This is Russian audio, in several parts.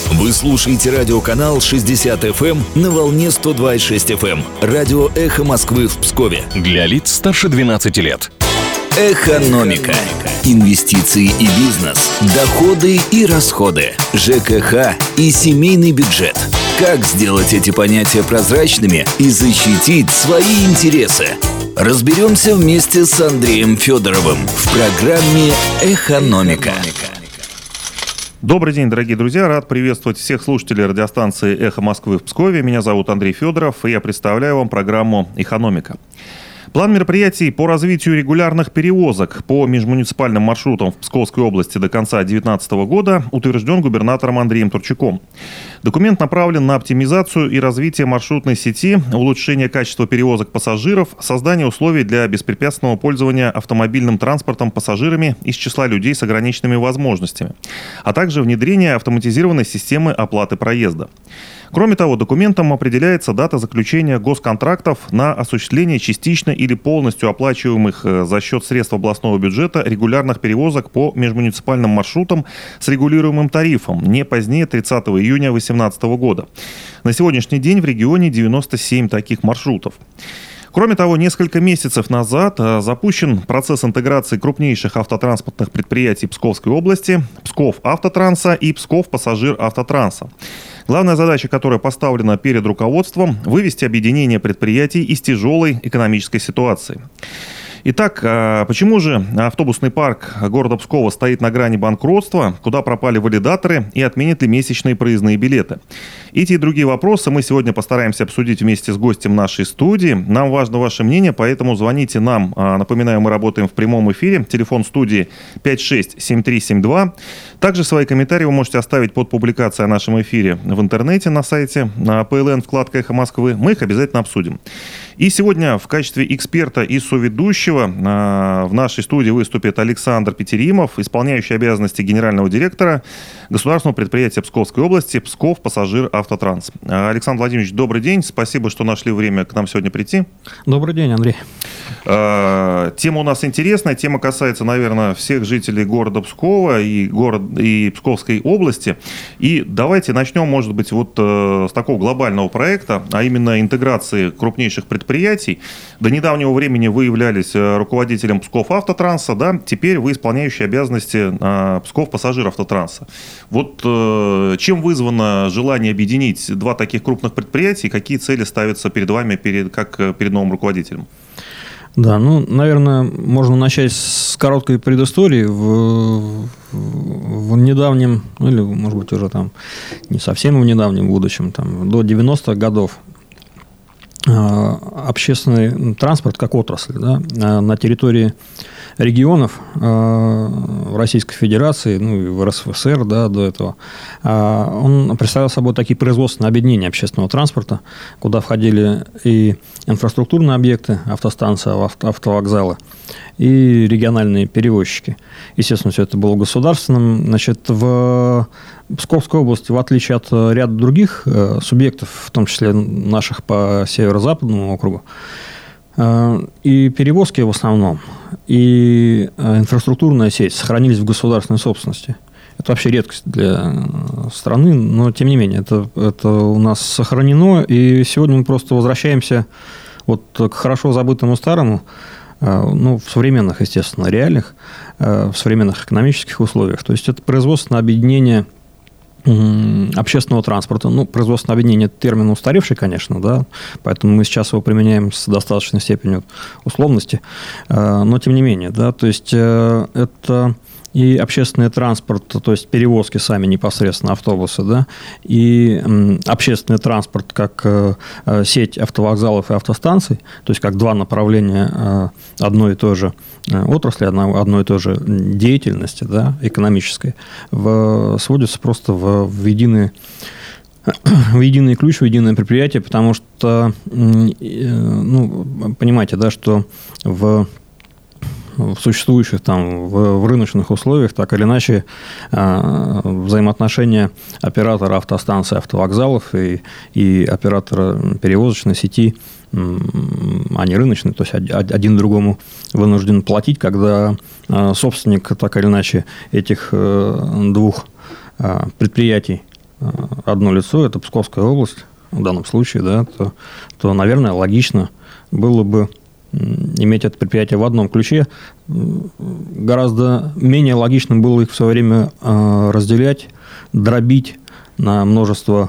Вы слушаете радиоканал 60 FM на волне 102,6 FM. Радио «Эхо Москвы» в Пскове. Для лиц старше 12 лет. Экономика. Инвестиции и бизнес. Доходы и расходы. ЖКХ и семейный бюджет. Как сделать эти понятия прозрачными и защитить свои интересы? Разберемся вместе с Андреем Федоровым в программе «Экономика». Добрый день, дорогие друзья. Рад приветствовать всех слушателей радиостанции «Эхо Москвы» в Пскове. Меня зовут Андрей Федоров, и я представляю вам программу «Экономика». План мероприятий по развитию регулярных перевозок по межмуниципальным маршрутам в Псковской области до конца 2019 года утвержден губернатором Андреем Турчаком. Документ направлен на оптимизацию и развитие маршрутной сети, улучшение качества перевозок пассажиров, создание условий для беспрепятственного пользования автомобильным транспортом пассажирами из числа людей с ограниченными возможностями, а также внедрение автоматизированной системы оплаты проезда. Кроме того, документом определяется дата заключения госконтрактов на осуществление частично или полностью оплачиваемых за счет средств областного бюджета регулярных перевозок по межмуниципальным маршрутам с регулируемым тарифом не позднее 30 июня 2018 года. На сегодняшний день в регионе 97 таких маршрутов. Кроме того, несколько месяцев назад запущен процесс интеграции крупнейших автотранспортных предприятий Псковской области Псков-Автотранса и Псков-Пассажир-Автотранса. Главная задача, которая поставлена перед руководством – вывести объединение предприятий из тяжелой экономической ситуации. Итак, почему же автобусный парк города Пскова стоит на грани банкротства, куда пропали валидаторы и отменят ли месячные проездные билеты? Эти и другие вопросы мы сегодня постараемся обсудить вместе с гостем нашей студии. Нам важно ваше мнение, поэтому звоните нам. Напоминаю, мы работаем в прямом эфире. Телефон студии 567372. Также свои комментарии вы можете оставить под публикацией о нашем эфире в интернете на сайте ПЛН, вкладка «Эхо Москвы». Мы их обязательно обсудим. И сегодня в качестве эксперта и соведущего в нашей студии выступит Александр Петеримов, исполняющий обязанности генерального директора государственного предприятия Псковской области Псков-Пассажир-Автотранс. Александр Владимирович, добрый день. Спасибо, что нашли время к нам сегодня прийти. Добрый день, Андрей. Тема у нас интересная. Тема касается, наверное, всех жителей города Пскова и Псковской области. И давайте начнем, может быть, вот с такого глобального проекта, а именно интеграции крупнейших предприятий. До недавнего времени вы являлись руководителем Псков-Автотранса, да? Теперь вы исполняющий обязанности Псков-Пассажир-Автотранса. Вот чем вызвано желание объединить два таких крупных предприятия, какие цели ставятся перед вами как перед новым руководителем? Да, наверное, можно начать с короткой предыстории. В недавнем, или, может быть, уже там не совсем в недавнем будущем, там, до 90-х годов общественный транспорт как отрасль, да, на территории регионов в Российской Федерации, и в РСФСР, да, до этого, он представлял собой такие производственные объединения общественного транспорта, куда входили и инфраструктурные объекты, автостанции, автовокзалы, и региональные перевозчики. Естественно, все это было государственным. Значит, в Псковской области, в отличие от ряда других субъектов, в том числе наших по северо-западному округу, и перевозки в основном, и инфраструктурная сеть сохранились в государственной собственности. Это вообще редкость для страны, но тем не менее, это у нас сохранено, и сегодня мы просто возвращаемся вот к хорошо забытому старому, в современных, естественно, реалиях, в современных экономических условиях. То есть это производственное объединение общественного транспорта. Производственное объединение – это термин устаревший, конечно, да, поэтому мы сейчас его применяем с достаточной степенью условности, но тем не менее, да, то есть это и общественный транспорт, то есть перевозки сами непосредственно, автобусы, да, и общественный транспорт как сеть автовокзалов и автостанций, то есть как два направления одной и той же отрасли, одной и той же деятельности, да, экономической, сводятся просто в единый ключ, в единое предприятие, потому что, понимаете, да, что в существующих там в рыночных условиях так или иначе взаимоотношения оператора автостанций, автовокзалов и оператора перевозочной сети, они рыночные, то есть один другому вынужден платить, когда собственник так или иначе этих двух предприятий одно лицо, это Псковская область в данном случае, да, то, наверное, логично было бы иметь это предприятие в одном ключе. Гораздо менее логично было их в свое время разделять, дробить на множество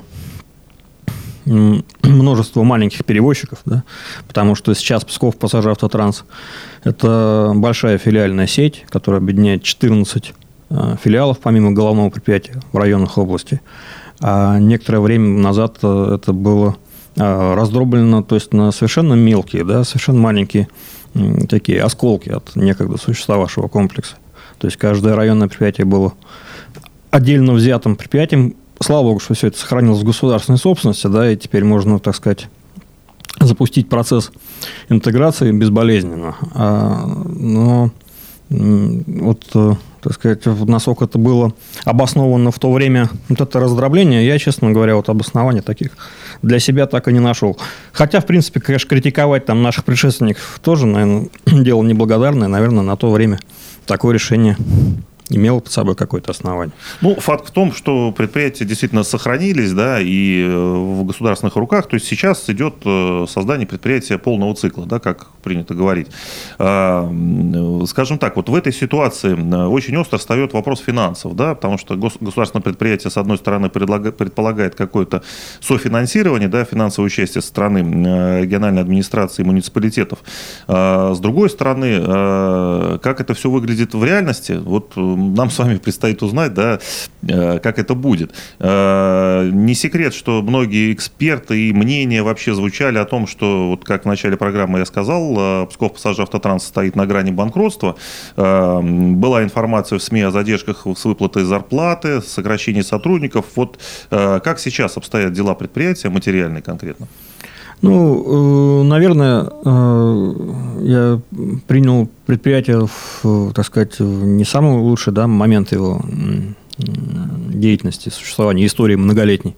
маленьких перевозчиков, да, потому что сейчас Псков Пассажиравтотранс – это большая филиальная сеть, которая объединяет 14 филиалов, помимо головного предприятия в районах области. А некоторое время назад это было раздроблено, то есть на совершенно мелкие, да, совершенно маленькие такие осколки от некогда существовавшего комплекса. То есть каждое районное предприятие было отдельно взятым предприятием. Слава богу, что все это сохранилось в государственной собственности, да, и теперь можно, так сказать, запустить процесс интеграции безболезненно. Но вот, так сказать, насколько это было обосновано в то время, вот это раздробление, я, честно говоря, вот обоснований таких для себя так и не нашел. Хотя, в принципе, конечно, критиковать там наших предшественников тоже, наверное, дело неблагодарное. Наверное, на то время такое решение имело под собой какое-то основание. Ну, факт в том, что предприятия действительно сохранились, да, и в государственных руках. То есть сейчас идет создание предприятия полного цикла, да, как принято говорить. Скажем так, вот в этой ситуации очень остро встает вопрос финансов, да, потому что государственное предприятие, с одной стороны, предполагает какое-то софинансирование, да, финансовое участие со стороны региональной администрации и муниципалитетов. С другой стороны, как это все выглядит в реальности, вот нам с вами предстоит узнать, да, как это будет. Не секрет, что многие эксперты и мнения вообще звучали о том, что, вот как в начале программы я сказал, Псков Пассажиравтотранс стоит на грани банкротства. Была информация в СМИ о задержках с выплатой зарплаты, сокращении сотрудников. Вот как сейчас обстоят дела предприятия, материальные конкретно? Ну, наверное, я принял предприятие, так сказать, не самый лучший, да, момент его деятельности, существования, истории многолетней.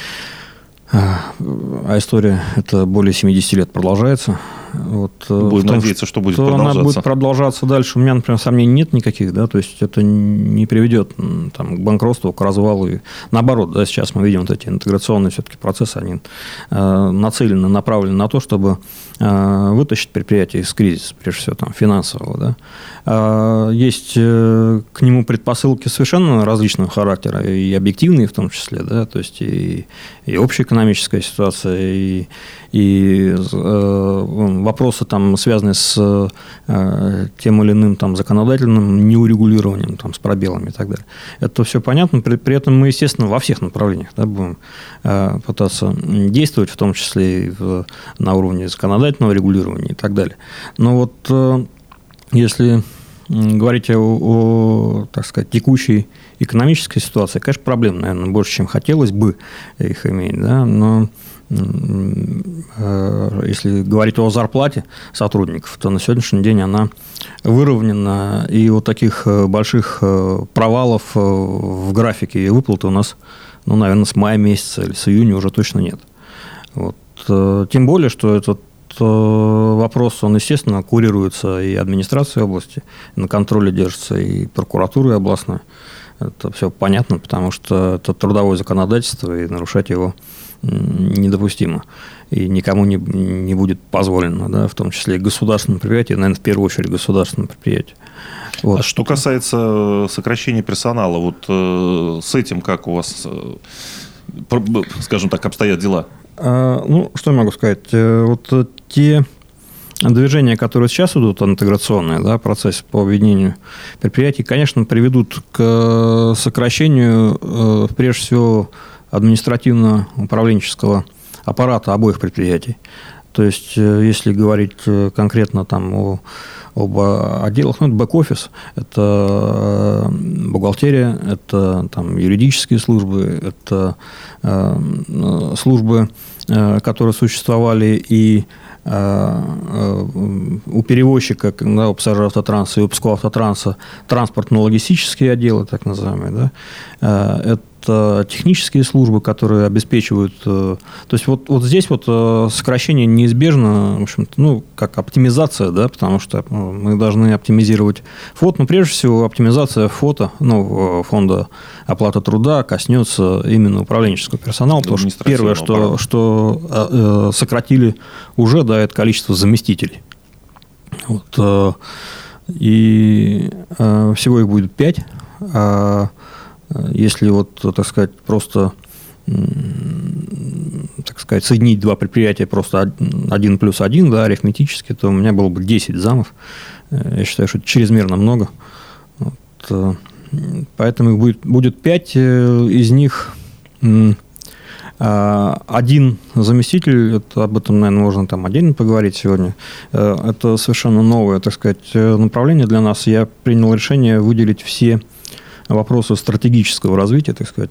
А история это более 70 лет продолжается. Вот, будем надеяться, что будет продолжаться. Она будет продолжаться дальше. У меня, например, сомнений нет никаких, да, то есть это не приведет там, к банкротству, к развалу. И, наоборот, да, сейчас мы видим вот эти интеграционные все-таки процессы, они нацелены, направлены на то, чтобы вытащить предприятие из кризиса, прежде всего там, финансового. Да. Есть к нему предпосылки совершенно различного характера, и объективные в том числе, да, то есть и общеэкономическая ситуация, и вопросы, там, связанные с тем или иным там, законодательным неурегулированием, там, с пробелами и так далее. Это все понятно. При этом мы, естественно, во всех направлениях, да, будем пытаться действовать, в том числе и на уровне законодательного регулирования и так далее. Но вот если говорить о, так сказать, текущей экономической ситуации, конечно, проблем, наверное, больше, чем хотелось бы их иметь, да, но если говорить о зарплате сотрудников, то на сегодняшний день она выровнена, и вот таких больших провалов в графике выплаты у нас, ну, наверное, с мая месяца или с июня уже точно нет. Вот. Тем более, что этот вопрос, он, естественно, курируется и администрацией области, на контроле держится и прокуратурой областной. Это все понятно, потому что это трудовое законодательство, и нарушать его недопустимо. И никому не будет позволено, да, в том числе и государственным предприятиям, наверное, в первую очередь государственным предприятиям. Вот. А что касается сокращения персонала, вот с этим как у вас, скажем так, обстоят дела? Ну, что я могу сказать? Вот те движения, которые сейчас идут, интеграционные, да, процесс по объединению предприятий, конечно, приведут к сокращению, прежде всего, административно-управленческого аппарата обоих предприятий. То есть, если говорить конкретно там об отделах, ну, это бэк-офис, это бухгалтерия, это там юридические службы, это службы, которые существовали и у перевозчика, да, у Пассажиравтотранса и у Пскова автотранса транспортно-логистические отделы, так называемые, да, это это технические службы, которые обеспечивают... То есть вот здесь вот сокращение неизбежно, в общем-то, как оптимизация, да, потому что мы должны оптимизировать фото. Но прежде всего оптимизация фото, фонда оплаты труда коснется именно управленческого персонала, потому что первое, что сократили уже, да, это количество заместителей. Вот, и всего их будет 5. А если так сказать, просто соединить два предприятия просто 1 плюс 1, да, арифметически, то у меня было бы 10 замов. Я считаю, что это чрезмерно много. Вот, поэтому их будет 5, из них один заместитель, об этом, наверное, можно там отдельно поговорить сегодня. Это совершенно новое, так сказать, направление для нас. Я принял решение выделить все вопросы стратегического развития, так сказать,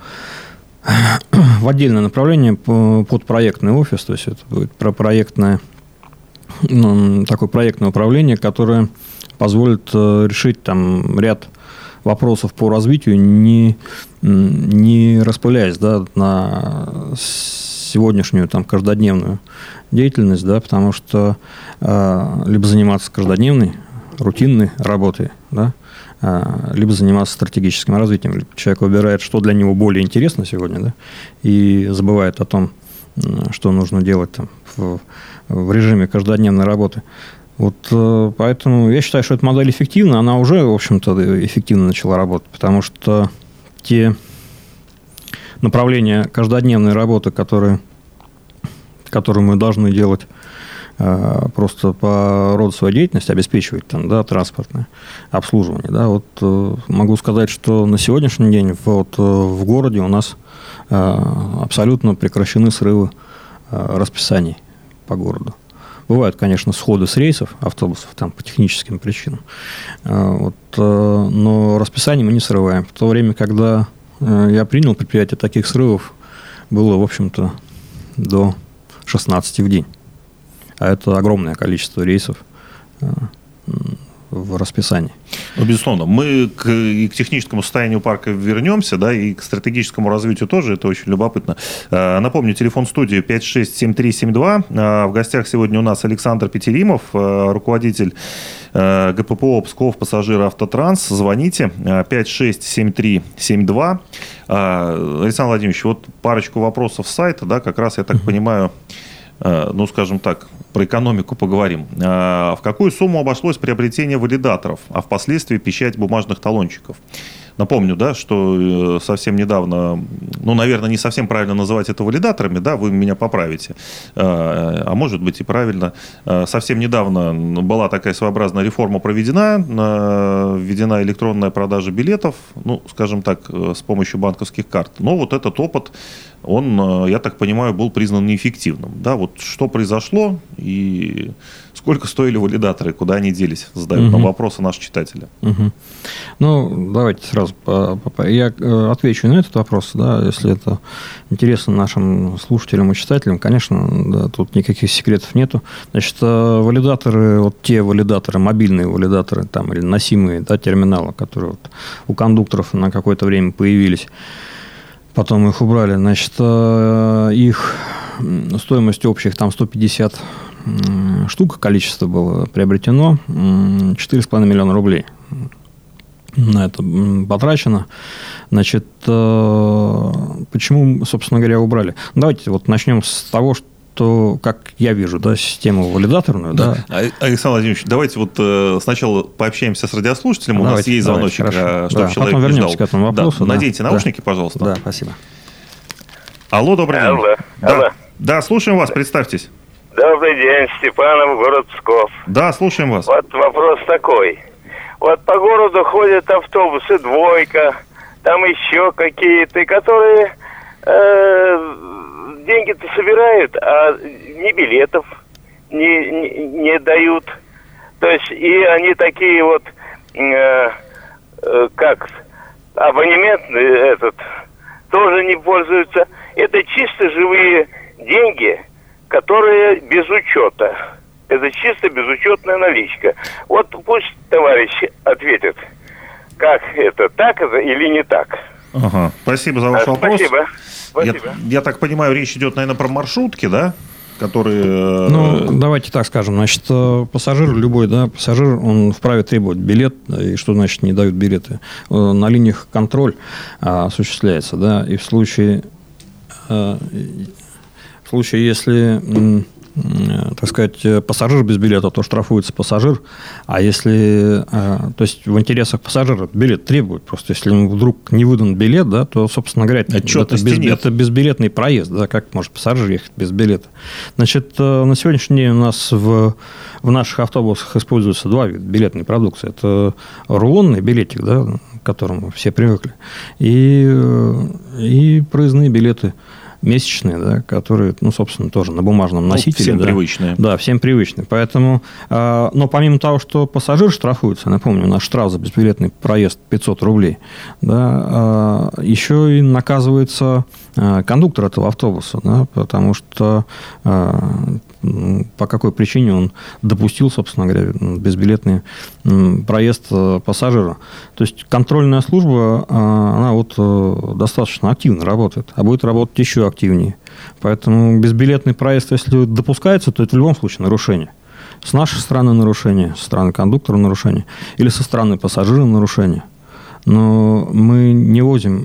в отдельное направление под проектный офис. То есть это будет такое проектное управление, которое позволит решить там ряд вопросов по развитию, не распыляясь, да, на сегодняшнюю там каждодневную деятельность, да, потому что либо заниматься каждодневной, рутинной работой, да, либо заниматься стратегическим развитием. Человек выбирает, что для него более интересно сегодня, да, и забывает о том, что нужно делать там в режиме каждодневной работы. Вот поэтому я считаю, что эта модель эффективна. Она уже, в общем-то, эффективно начала работать, потому что те направления каждодневной работы, которые мы должны делать просто по роду своей деятельности, обеспечивать там, да, транспортное обслуживание. Да, вот могу сказать, что на сегодняшний день в городе у нас абсолютно прекращены срывы расписаний по городу. Бывают, конечно, сходы с рейсов автобусов там, по техническим причинам. Но расписание мы не срываем. В то время, когда я принял предприятие, таких срывов было, в общем-то, до 16 в день. А это огромное количество рейсов в расписании. Безусловно. Мы и к техническому состоянию парка вернемся, да, и к стратегическому развитию тоже. Это очень любопытно. Напомню, телефон студии 567372. В гостях сегодня у нас Александр Петеримов, руководитель ГППО «Псков Пассажироавтотранс». Звоните 567372. Александр Владимирович, вот парочку вопросов с сайта, да, как раз, я так понимаю, скажем так, про экономику поговорим. В какую сумму обошлось приобретение валидаторов, а впоследствии печать бумажных талончиков? Напомню, да, что совсем недавно, наверное, не совсем правильно называть это валидаторами, да, вы меня поправите, а может быть и правильно. Совсем недавно была такая своеобразная реформа проведена, введена электронная продажа билетов, скажем так, с помощью банковских карт. Но вот этот опыт, он, я так понимаю, был признан неэффективным. Да, вот что произошло и сколько стоили валидаторы, куда они делись, задают нам вопросы наши читатели. Давайте сразу я отвечу на этот вопрос, да, если это интересно нашим слушателям и читателям, конечно, да, тут никаких секретов нету. Значит, валидаторы, те валидаторы, мобильные валидаторы там, или носимые, да, терминалы, которые у кондукторов на какое-то время появились, потом их убрали, значит, их стоимость общих там 150 штук, количество было приобретено, 4,5 миллиона рублей на это потрачено. Значит, почему, собственно говоря, убрали? Давайте начнем с того, что, как я вижу, да, систему валидаторную. Да. Александр Владимирович, давайте сначала пообщаемся с радиослушателем. У нас есть звоночек, чтобы человек потом вернемся к этому вопросу. Наденьте наушники, пожалуйста. Да, спасибо. Алло, добрый день. Алло. Да, слушаем вас, представьтесь. Добрый день, Степанов, город Псков. Да, слушаем вас. Вот вопрос такой. Вот по городу ходят автобусы «Двойка», там еще какие-то, которые деньги-то собирают, а ни билетов не дают. То есть и они такие как абонементный тоже не пользуются. Это чисто живые деньги, которые без учета. Это чисто безучетная наличка. Вот пусть товарищ ответит, как это, так это или не так. Ага. Спасибо за ваш вопрос. Спасибо. Я так понимаю, речь идет, наверное, про маршрутки, да? Которые... Ну, давайте так скажем. Значит, пассажир, любой, да, пассажир, он вправе требовать билет. И что значит не дают билеты? На линиях контроль осуществляется, да, и в случае, если, так сказать, пассажир без билета, то штрафуется пассажир. А если, то есть в интересах пассажира билет требует, просто если ему вдруг не выдан билет, да, то, собственно говоря, это безбилетный проезд, да, как может пассажир ехать без билета. Значит, на сегодняшний день у нас в наших автобусах используются два вида билетной продукции. Это рулонный билетик, да, к которому все привыкли, и проездные билеты месячные, да, которые, ну, собственно, тоже на бумажном носителе. Всем да, привычные. Да, всем привычные. Поэтому, но помимо того, что пассажир штрафуется, напомню, наш штраф за безбилетный проезд 500 рублей, да, еще и наказывается кондуктор этого автобуса, да, потому что по какой причине он допустил, собственно говоря, безбилетный проезд пассажира. То есть контрольная служба, она вот достаточно активно работает, а будет работать еще активнее. Поэтому безбилетный проезд, если допускается, то это в любом случае нарушение. С нашей стороны нарушение, со стороны кондуктора нарушение, или со стороны пассажира нарушение. Но мы не возим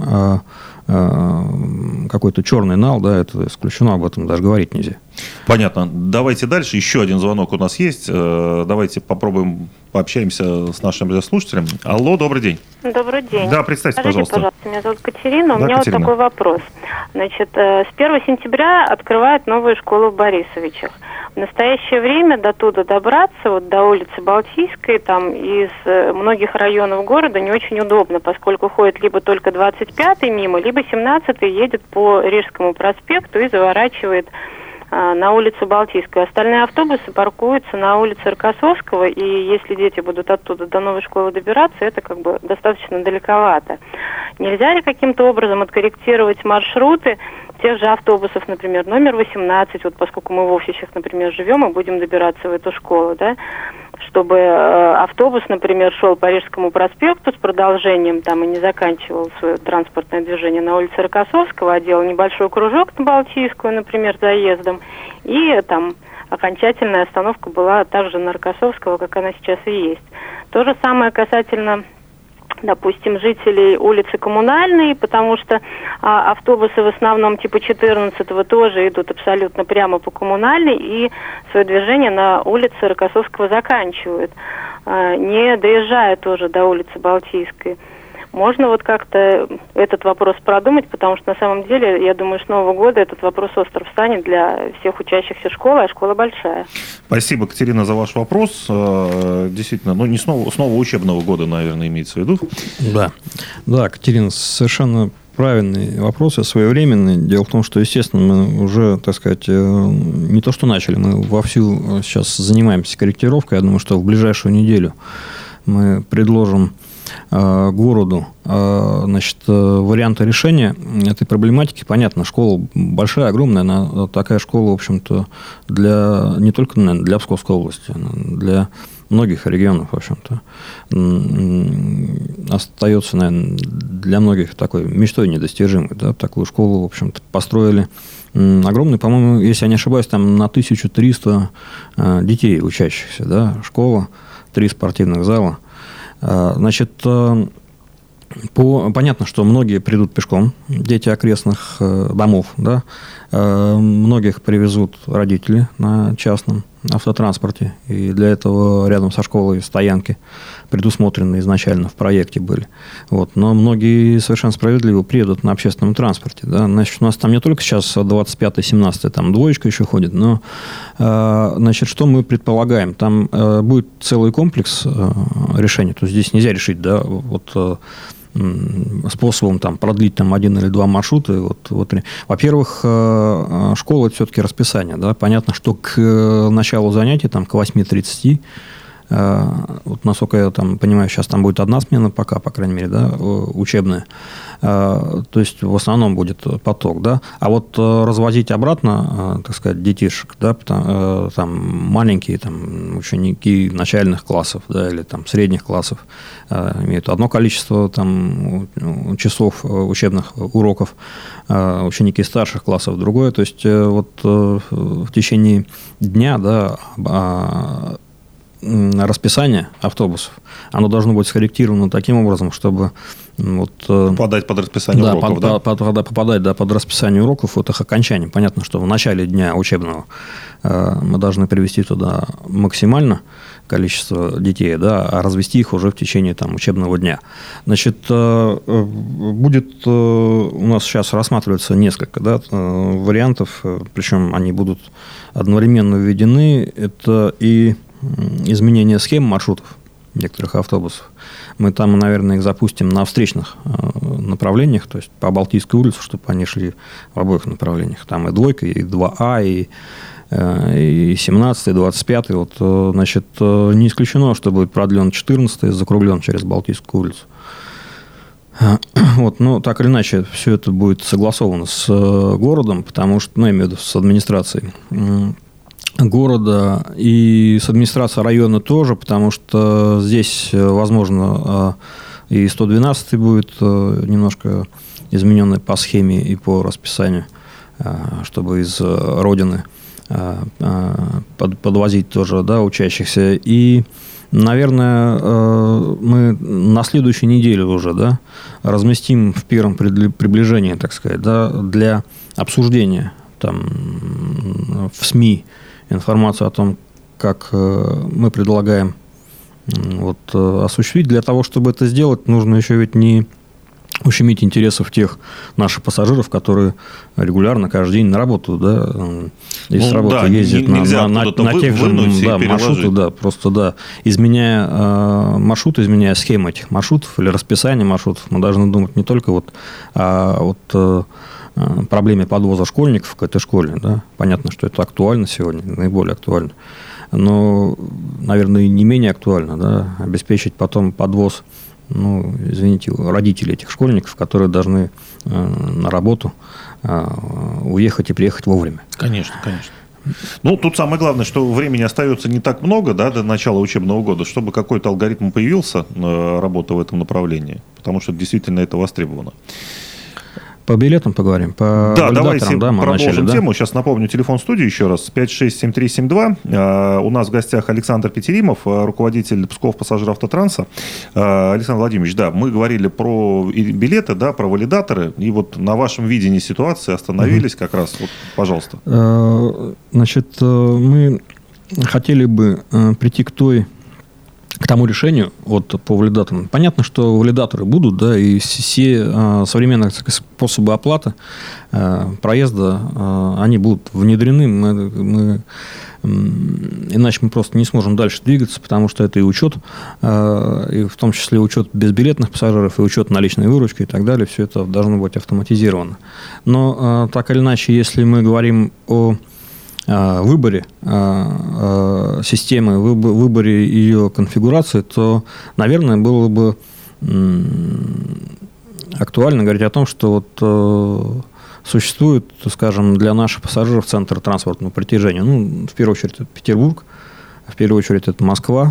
какой-то черный нал, да, это исключено, об этом даже говорить нельзя. Понятно. Давайте дальше. Еще один звонок у нас есть. Давайте попробуем пообщаемся с нашим радиослушателем. Алло, добрый день. Добрый день. Да, представьте, Скажите, пожалуйста, меня зовут Катерина. У Да, меня Катерина. вот такой вопрос. Значит, с 1 сентября открывают новую школу в Борисовичах. В настоящее время до туда добраться, вот до улицы Балтийской, там из многих районов города не очень удобно, поскольку ходит либо только 25-й мимо, либо 17-й едет по Рижскому проспекту и заворачивает на улицу Балтийскую. Остальные автобусы паркуются на улице Рокоссовского, и если дети будут оттуда до новой школы добираться, это как бы достаточно далековато. Нельзя ли каким-то образом откорректировать маршруты тех же автобусов, например, номер 18, вот поскольку мы в Овсищах, например, живем и будем добираться в эту школу, да, чтобы автобус, например, шел по Рижскому проспекту с продолжением там и не заканчивал свое транспортное движение на улице Рокоссовского, а делал небольшой кружок на Балтийскую, например, заездом, и там окончательная остановка была также на Рокоссовского, как она сейчас и есть. То же самое касательно, допустим, жителей улицы Коммунальной, потому что автобусы в основном типа 14-го тоже идут абсолютно прямо по Коммунальной и свое движение на улице Рокоссовского заканчивают, не доезжая тоже до улицы Балтийской. Можно вот как-то этот вопрос продумать, потому что на самом деле, я думаю, с Нового года этот вопрос остро встанет для всех учащихся школы, а школа большая. Спасибо, Катерина, за ваш вопрос. Действительно, ну не с нового учебного года, наверное, имеется в виду. Да, Катерина, совершенно правильный вопрос и своевременный. Дело в том, что, естественно, мы уже, так сказать, не то что начали, мы вовсю сейчас занимаемся корректировкой. Я думаю, что в ближайшую неделю мы предложим городу, значит, варианты решения этой проблематики. Понятно, школа большая, огромная, она такая школа, в общем-то, для не только, наверное, для Псковской области, для многих регионов, в общем-то, остается, наверное, для многих такой мечтой недостижимой. Да? Такую школу, в общем-то, построили огромную, по-моему, если я не ошибаюсь, там на 1300 детей учащихся, да, школа, 3 спортивных зала. Значит, понятно, что многие придут пешком, дети окрестных домов, да, многих привезут родители на частном автотранспорте, и для этого рядом со школой стоянки предусмотрены изначально в проекте были. Вот. Но многие совершенно справедливо приедут на общественном транспорте. Да. Значит, у нас там не только сейчас 25-й, 17-й, там двоечка еще ходит, но значит, что мы предполагаем? Там будет целый комплекс решений. То есть здесь нельзя решить, да, вот способом там, продлить там, 1 или 2 маршрута. Вот. Во-первых, школа – это все-таки расписание. Да? Понятно, что к началу занятий, там, к 8:30, Вот, насколько я там понимаю, сейчас там будет одна смена пока, по крайней мере, да, учебная. То есть в основном будет поток, да. А вот развозить обратно, так сказать, детишек, да, там маленькие там, ученики начальных классов, да, или там средних классов имеют одно количество там часов учебных уроков, ученики старших классов другое. То есть вот в течение дня, да, расписание автобусов, оно должно быть скорректировано таким образом, чтобы вот, попадать под расписание уроков, да? Попадать, да, под расписание уроков, вот их окончание. Понятно, что в начале дня учебного мы должны привести туда максимально количество детей, да, а развести их уже в течение там, учебного дня. Значит, будет у нас сейчас рассматривается несколько, да, вариантов, причем они будут одновременно введены. Это и изменение схем маршрутов некоторых автобусов. Мы там, наверное, их запустим на встречных направлениях, то есть по Балтийской улице, чтобы они шли в обоих направлениях. Там и двойка, и 2А, и 17, и 25. Вот, значит, не исключено, что будет продлен 14 и закруглен через Балтийскую улицу. Вот, но так или иначе, все это будет согласовано с городом, потому что, ну, я имею в виду с администрацией города и с администрацией района тоже, потому что здесь, возможно, и 112 будет немножко измененный по схеме и по расписанию, чтобы из Родины подвозить тоже, да, учащихся. И, наверное, мы на следующей неделе уже, да, разместим в первом приближении, так сказать, да, для обсуждения там в СМИ информацию о том, как мы предлагаем вот, осуществить. Для того, чтобы это сделать, нужно еще ведь не ущемить интересов тех наших пассажиров, которые регулярно каждый день на работу, да, с работы да, ездят на тех же маршрутах, да, просто да, изменяя маршрут, изменяя схему этих маршрутов или расписание маршрутов, мы должны думать не только вот о проблеме подвоза школьников к этой школе, да, понятно, что это актуально сегодня, наиболее актуально, но, наверное, и не менее актуально, да, обеспечить потом подвоз, ну, извините, родителей этих школьников, которые должны на работу уехать и приехать вовремя. Конечно, конечно. Ну, тут самое главное, что времени остается не так много, да, до начала учебного года, чтобы какой-то алгоритм появился, работа в этом направлении, потому что действительно это востребовано. По билетам поговорим, по давайте да, мы продолжим начали, тему. Сейчас напомню телефон студии еще раз. 567372. У нас в гостях Александр Петеримов, руководитель Псков Пассажиравтотранса. Александр Владимирович, да, мы говорили про билеты, да, про валидаторы. И вот на вашем видении ситуации остановились как раз. Вот, пожалуйста. Значит, мы хотели бы прийти к тому решению вот, по валидаторам. Понятно, что валидаторы будут, да, и все современные способы оплаты проезда, они будут внедрены. Иначе мы просто не сможем дальше двигаться, потому что это и учет, и в том числе учет безбилетных пассажиров, и учет наличной выручки и так далее. Все это должно быть автоматизировано. Но так или иначе, если мы говорим о выборе системы, выборе ее конфигурации, то, наверное, было бы актуально говорить о том, что вот существует, скажем, для наших пассажиров центр транспортного притяжения. Ну, в первую очередь, это Петербург, в первую очередь, это Москва.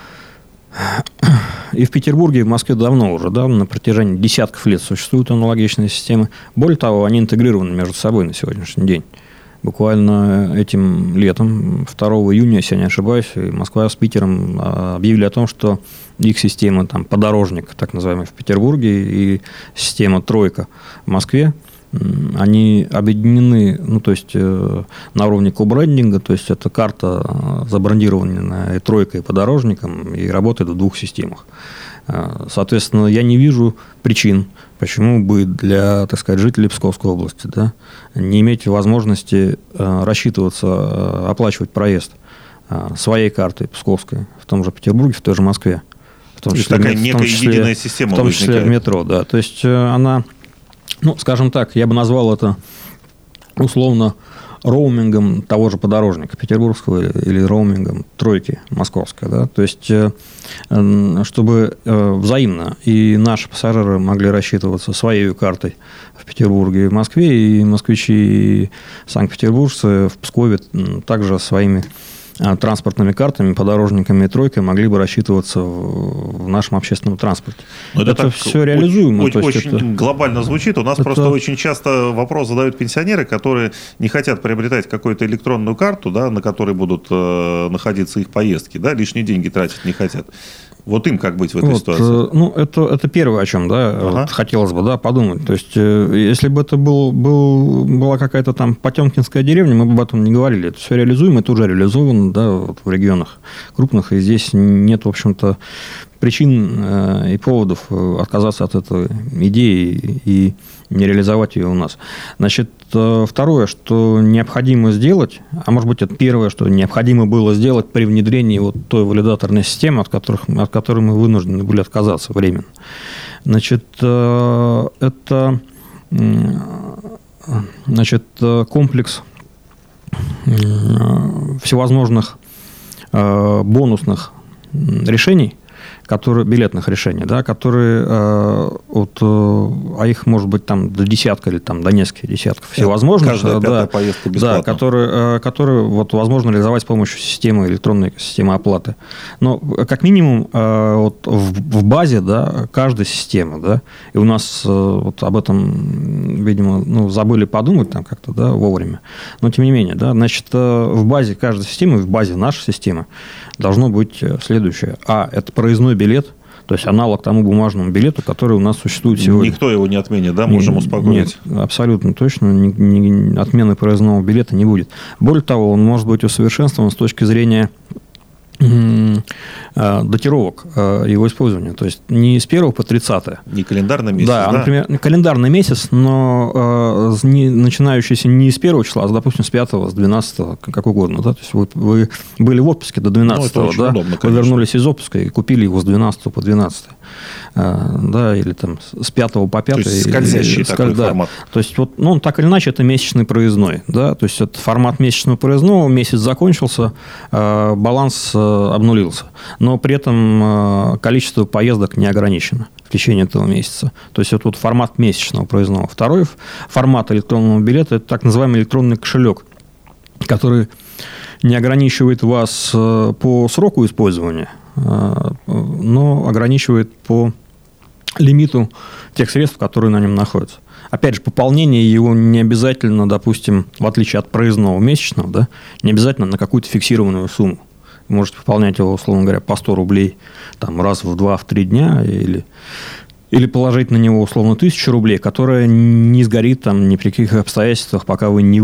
И в Петербурге, и в Москве давно уже, да, на протяжении десятков лет существуют аналогичные системы. Более того, они интегрированы между собой на сегодняшний день. Буквально этим летом, 2 июня, если я не ошибаюсь, Москва с Питером объявили о том, что их система там, подорожник, так называемый, в Петербурге, и система тройка в Москве, они объединены, ну, то есть на уровне кобрендинга, то есть это карта забрендированная и тройкой, и подорожником, и работает в двух системах. Соответственно, я не вижу причин, почему бы для, так сказать, жителей Псковской области, да, не иметь возможности рассчитываться, оплачивать проезд своей картой псковской в том же Петербурге, в той же Москве. В том числе, такая некая единая система, в том числе в метро, да. То есть она, ну, скажем так, я бы назвал это условно роумингом того же подорожника петербургского или роумингом тройки московской. Да? То есть, чтобы взаимно и наши пассажиры могли рассчитываться своей картой в Петербурге и в Москве, и москвичи, и санкт-петербуржцы в Пскове также своими транспортными картами, подорожниками и тройкой могли бы рассчитываться в нашем общественном транспорте. Это все реализуемо. Очень глобально звучит. У нас просто очень часто вопрос задают пенсионеры, которые не хотят приобретать какую-то электронную карту, да, на которой будут находиться их поездки, да, лишние деньги тратить не хотят. Вот им как быть в этой ситуации? Это первое, о чем хотелось бы подумать. То есть, если бы это была какая-то там потемкинская деревня, мы бы об этом не говорили. Это все реализуемо, это уже реализовано в регионах крупных. И здесь нет, в общем-то, причин и поводов отказаться от этой идеи и не реализовать ее у нас. Значит, второе, что необходимо сделать, а может быть, это первое, что необходимо было сделать при внедрении вот той валидаторной системы, от которой мы вынуждены были отказаться временно. Значит, это комплекс всевозможных бонусных решений, билетных решений, да, которые, а их может быть там до десятка или там до нескольких десятков всевозможных. Каждая пятая поездка бесплатна. Да, которые возможно реализовать с помощью системы, электронной системы оплаты. Но как минимум в базе, да, каждой системы, да, и у нас об этом, видимо, забыли подумать там как-то, да, вовремя. Но тем не менее, да, значит, в базе каждой системы, в базе нашей системы должно быть следующее. Это проездной билет, то есть аналог тому бумажному билету, который у нас существует сегодня. Никто его не отменит, да, можем успокоить? Нет, абсолютно точно. Отмены проездного билета не будет. Более того, он может быть усовершенствован с точки зрения датировок его использования. То есть не с 1 по 30. Не календарный месяц, да? Например, календарный месяц, но начинающийся не с 1 числа, а, допустим, с 5, с 12, как угодно. Да? То есть вы были в отпуске до 12, да? Удобно, вы вернулись из отпуска и купили его с 12 по 12. Да, или там с 5 по 5. То есть скользящий такой формат. То есть он так или иначе это месячный проездной. Да? То есть это формат месячного проездного, месяц закончился, баланс обнулился. Но при этом количество поездок не ограничено в течение этого месяца. То есть это вот формат месячного проездного. Второй формат электронного билета – это так называемый электронный кошелек, который не ограничивает вас по сроку использования, но ограничивает по лимиту тех средств, которые на нем находятся. Опять же, пополнение его не обязательно, допустим, в отличие от проездного месячного, да, не обязательно на какую-то фиксированную сумму. Вы можете пополнять его, условно говоря, по 100 рублей там, раз в 2-3 дня или положить на него, условно, 1000 рублей, которая не сгорит там ни при каких обстоятельствах, пока вы не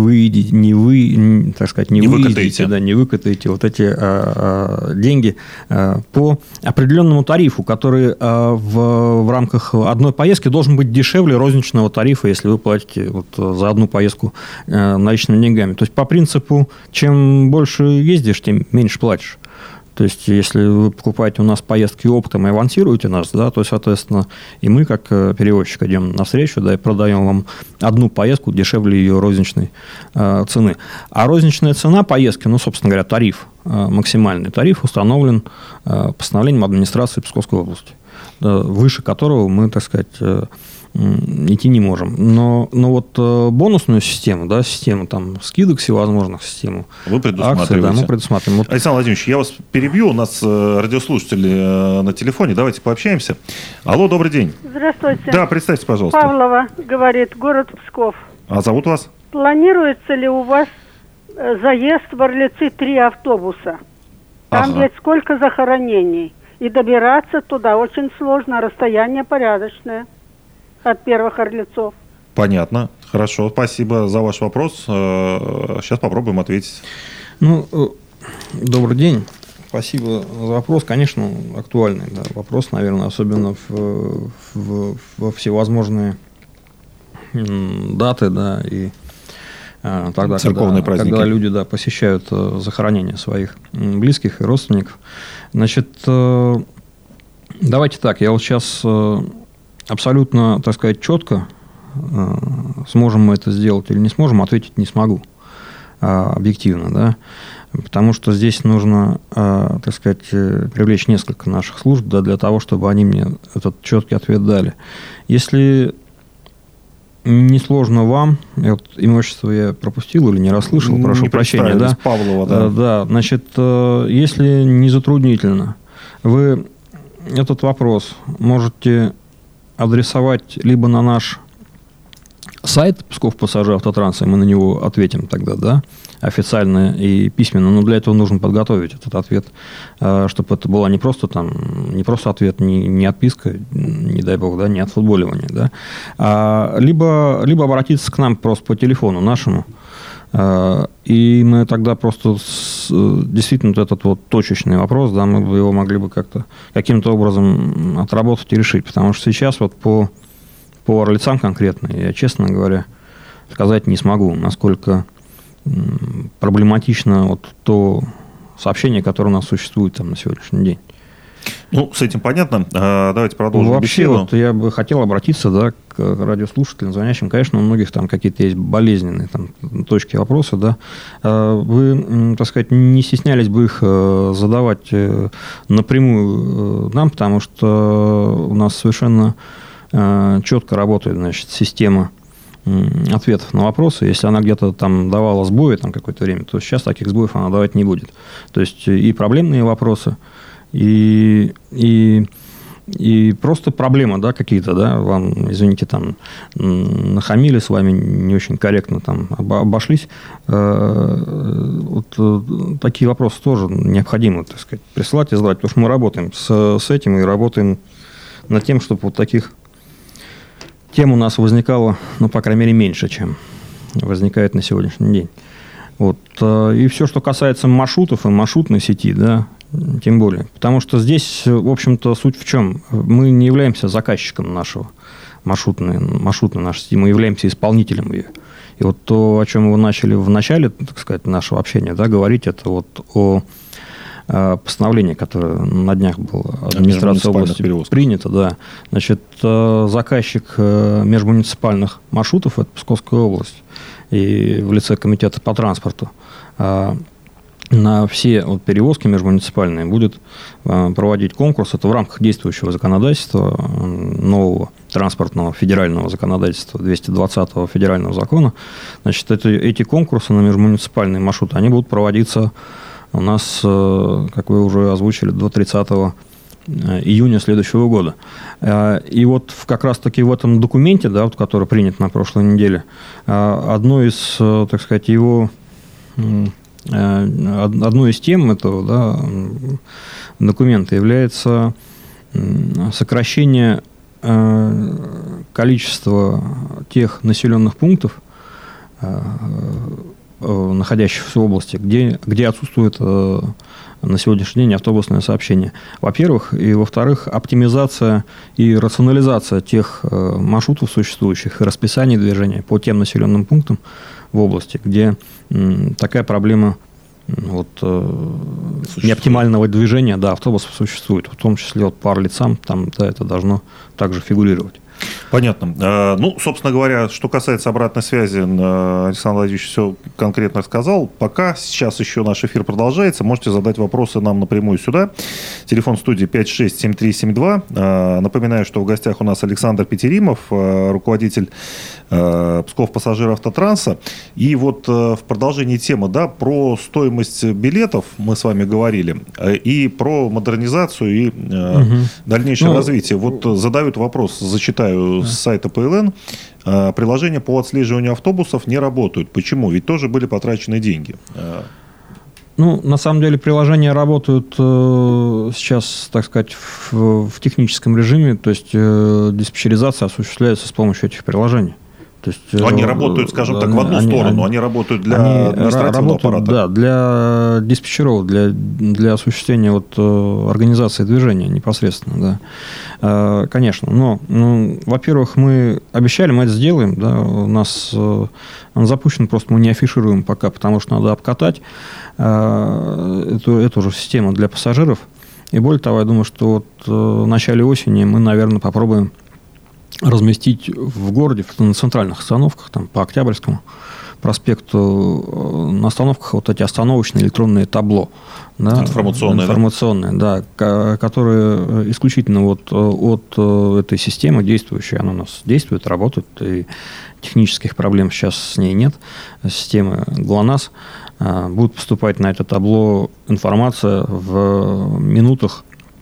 выкатаете вот эти деньги по определенному тарифу, который в рамках одной поездки должен быть дешевле розничного тарифа, если вы платите за одну поездку наличными деньгами. То есть, по принципу, чем больше ездишь, тем меньше платишь. То есть, если вы покупаете у нас поездки оптом и авансируете нас, да, то, соответственно, и мы, как перевозчик, идем навстречу, да, и продаем вам одну поездку дешевле ее розничной цены. А розничная цена поездки, собственно говоря, тариф, максимальный тариф установлен постановлением администрации Псковской области, выше которого мы, так сказать, идти не можем. Но бонусную систему, да, систему там скидок всевозможных, систему вы акций, да, мы предусматриваем. Александр Владимирович, я вас перебью, у нас радиослушатели на телефоне, давайте пообщаемся. Алло, добрый день. Здравствуйте. Да, представьте, пожалуйста. Павлова, говорит, город Псков. А зовут вас? Планируется ли у вас заезд в Орлицы 3 автобуса? Там ведь сколько захоронений. И добираться туда очень сложно, расстояние порядочное от первых Орлицов. Понятно. Хорошо. Спасибо за ваш вопрос. Сейчас попробуем ответить. Добрый день. Спасибо за вопрос. Конечно, актуальный вопрос, наверное, особенно во всевозможные даты, да, и тогда, церковные праздники, когда люди, да, посещают захоронения своих близких и родственников. Значит, давайте так, я вот сейчас абсолютно, так сказать, четко, сможем мы это сделать или не сможем, ответить не смогу. объективно, да, потому что здесь нужно, так сказать, привлечь несколько наших служб, да, для того, чтобы они мне этот четкий ответ дали. Если не сложно вам, имущество я пропустил или не расслышал, прошу прощения, да? Павлова, да. Да, значит, если не затруднительно, вы этот вопрос можете адресовать либо на наш сайт Псков Пассажир Автотранса, и мы на него ответим тогда, да, официально и письменно, но для этого нужно подготовить этот ответ, чтобы это была не просто ответ, не отписка, не дай бог, да, не отфутболивание, да, либо обратиться к нам просто по телефону нашему, и мы тогда просто действительно вот этот вот точечный вопрос, да, мы бы его могли бы каким-то образом отработать и решить, потому что сейчас вот по орлицам конкретно, я, честно говоря, сказать не смогу, насколько проблематично вот то сообщение, которое у нас существует там на сегодняшний день. Ну, с этим понятно. Давайте продолжим вообще, беседу. Вот я бы хотел обратиться, да, к радиослушателям, звонящим. Конечно, у многих там какие-то есть болезненные там точки вопроса, да. Вы, так сказать, не стеснялись бы их задавать напрямую нам, потому что у нас совершенно четко работает, значит, система ответов на вопросы. Если она где-то там давала сбои там какое-то время, то сейчас таких сбоев она давать не будет. То есть и проблемные вопросы, и просто проблемы, да, какие-то, да, вам, извините, там нахамили с вами, не очень корректно там обошлись. Вот такие вопросы тоже необходимо, так сказать, присылать и задавать, потому что мы работаем с этим и работаем над тем, чтобы вот таких тем у нас возникало, ну, по крайней мере, меньше, чем возникает на сегодняшний день. Вот. И все, что касается маршрутов и маршрутной сети, да, тем более. Потому что здесь, в общем-то, суть в чем? Мы не являемся заказчиком нашего маршрутной нашей сети, мы являемся исполнителем ее. И вот то, о чем вы начали в начале, так сказать, нашего общения, да, говорить, это вот о постановление, которое на днях было администрацией области принято, да. Значит, заказчик межмуниципальных маршрутов – это Псковская область, и в лице комитета по транспорту на все вот перевозки межмуниципальные будет проводить конкурс. Это в рамках действующего законодательства, нового транспортного федерального законодательства, 220-го федерального закона. Значит, эти конкурсы на межмуниципальные маршруты, они будут проводиться у нас, как вы уже озвучили, до 30 июня следующего года. И вот как раз-таки в этом документе, да, вот, который принят на прошлой неделе, одной из, так сказать, одной из тем этого, да, документа является сокращение количества тех населенных пунктов, находящихся в области, где отсутствует на сегодняшний день автобусное сообщение. Во-первых, и во-вторых, оптимизация и рационализация тех маршрутов существующих и расписаний движения по тем населенным пунктам в области, где такая проблема вот, неоптимального движения, да, автобусов существует. В том числе вот, по Орлицам, там, да, это должно также фигурировать. Понятно. Ну, собственно говоря, что касается обратной связи, Александр Владимирович все конкретно рассказал. Пока сейчас еще наш эфир продолжается, можете задать вопросы нам напрямую сюда. Телефон студии 567372. Напоминаю, что в гостях у нас Александр Петеримов, руководитель Псков Пассажир Автотранса. И вот в продолжении темы, да, про стоимость билетов мы с вами говорили, и про модернизацию и дальнейшее развитие. Вот задают вопрос, зачитаю с сайта ПЛН. Приложения по отслеживанию автобусов не работают. Почему? Ведь тоже были потрачены деньги. Ну, на самом деле, приложения работают сейчас, так сказать, в техническом режиме, то есть диспетчеризация осуществляется с помощью этих приложений. То есть, они работают, скажем так, в одну сторону, они работают для административного аппарата. Да, для диспетчеров, для осуществления вот, организации движения непосредственно, да. Конечно. Но, во-первых, мы обещали, мы это сделаем, да, у нас он запущен, просто мы не афишируем пока, потому что надо обкатать эту же систему для пассажиров. И более того, я думаю, что вот в начале осени мы, наверное, попробуем разместить в городе, на центральных остановках, там, по Октябрьскому, проспекту на остановках вот эти остановочные электронные табло. Да, информационные, да, которые исключительно вот от этой системы действующей, она у нас действует, работает, и технических проблем сейчас с ней нет, системы ГЛОНАСС, будет поступать на это табло информация в минутах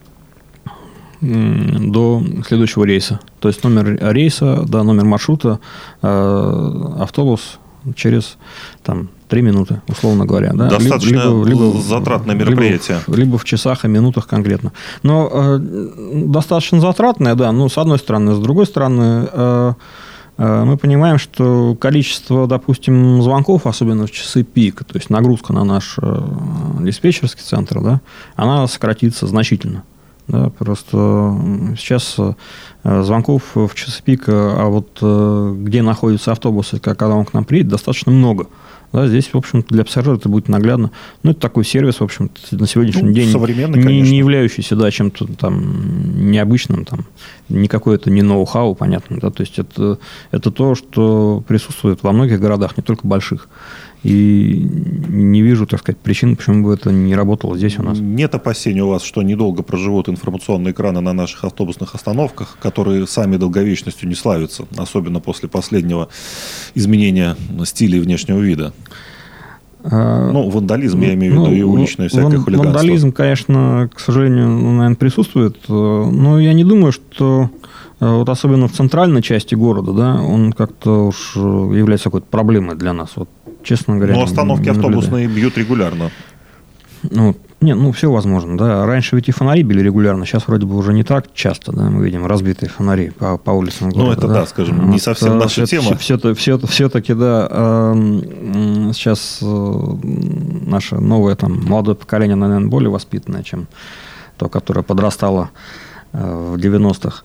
до следующего рейса. То есть номер рейса, да, номер маршрута, автобус через 3 минуты, условно говоря. Да? Достаточно затратное мероприятие. Либо в часах и минутах конкретно. Но достаточно затратное, да, ну, с одной стороны. С другой стороны, мы понимаем, что количество, допустим, звонков, особенно в часы пик, то есть нагрузка на наш диспетчерский центр, да, она сократится значительно. Да, просто сейчас звонков в часы пик, а вот где находятся автобусы, когда он к нам приедет, достаточно много. Да, здесь, в общем-то, для пассажира это будет наглядно. Ну, это такой сервис, в общем-то, на сегодняшний день не являющийся, да, чем-то там необычным, там, никакое это не ноу-хау, понятно. Да, то есть это то, что присутствует во многих городах, не только больших. И не вижу, так сказать, причин, почему бы это не работало здесь у нас. Нет опасений у вас, что недолго проживут информационные экраны на наших автобусных остановках, которые сами долговечностью не славятся, особенно после последнего изменения стиля и внешнего вида? Ну, вандализм, я имею в виду, и уличное всякое хулиганство. Вандализм, конечно, к сожалению, наверное, присутствует. Но я не думаю, что вот особенно в центральной части города, да, он как-то уж является какой-то проблемой для нас. Вот, честно говоря. Но остановки автобусные бьют регулярно. Ну, все возможно, да. Раньше ведь и фонари били регулярно, сейчас вроде бы уже не так часто, да, мы видим разбитые фонари по улицам города. Ну, это да, скажем, не совсем наша тема. Все-таки, да, сейчас наше новое там молодое поколение, наверное, более воспитанное, чем то, которое подрастало в 90-х.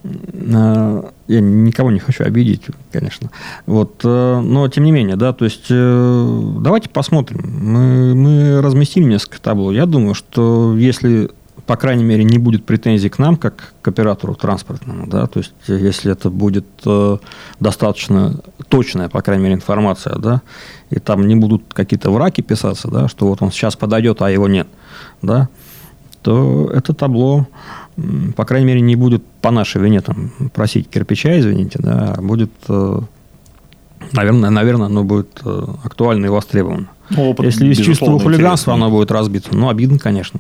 Я никого не хочу обидеть, конечно. Вот, но тем не менее, да, то есть давайте посмотрим. Мы разместим несколько табло. Я думаю, что если, по крайней мере, не будет претензий к нам, как к оператору транспортному, да, то есть если это будет достаточно точная, по крайней мере, информация, да, и там не будут какие-то враки писаться, да, что вот он сейчас подойдет, а его нет, да, то это табло, по крайней мере, не будет по нашей вине там просить кирпича, извините, да, а будет, наверное, оно будет актуально и востребовано. Если из чистого хулиганства оно будет разбито, обидно, конечно,